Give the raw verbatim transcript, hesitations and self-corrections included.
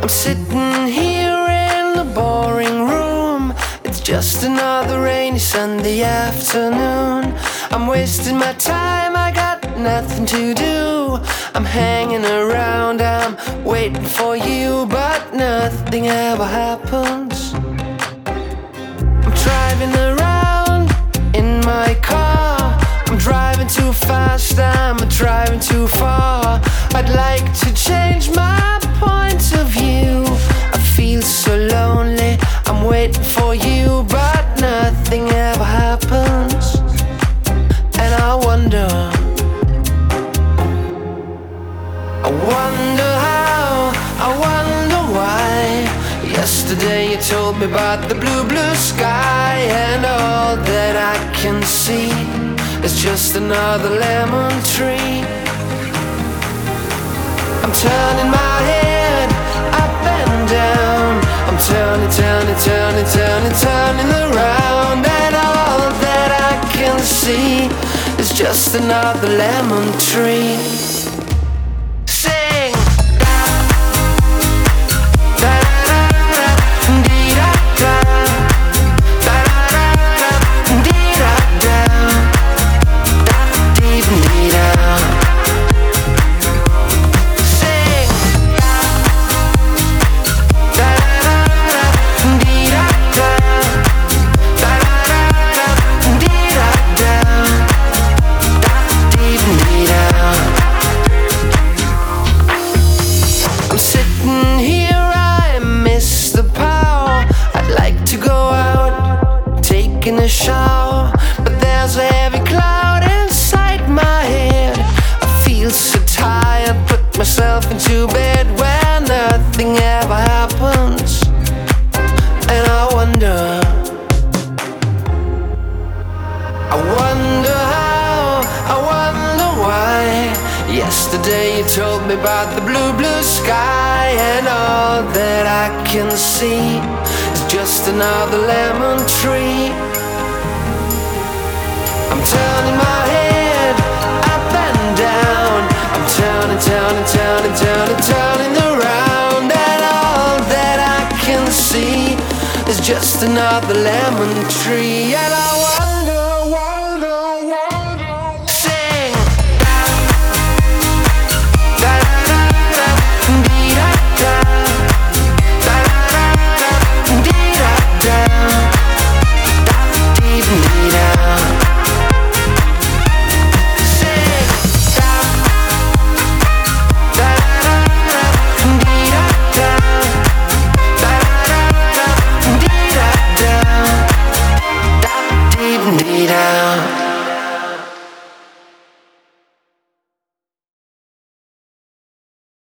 I'm sitting here in the boring room. It's just another rainy Sunday afternoon. I'm wasting my time, I got nothing to do. I'm hanging around, I'm waiting for you, but nothing ever happens. I'm driving around in my car. I'm driving too fast, I'm driving too far. I'd like to change my point of view. I feel so lonely, I'm waiting for you, but nothing ever happens. And I wonder, I wonder how, I wonder why. Yesterday you told me about the blue, blue sky, and all that I can see is just another lemon tree. I'm turning my head up and down. I'm turning, turning, turning, turning, turning around, and all that I can see is just another lemon tree. Sing. In a shower, but there's a heavy cloud inside my head. I feel so tired, put myself into bed where nothing ever happens. And I wonder, I wonder how, I wonder why. Yesterday you told me about the blue, blue sky, and all that I can see is just another lemon tree. I'm turning my head up and down. I'm turning, turning, turning, turning, turning around, and all that I can see is just another lemon tree. And I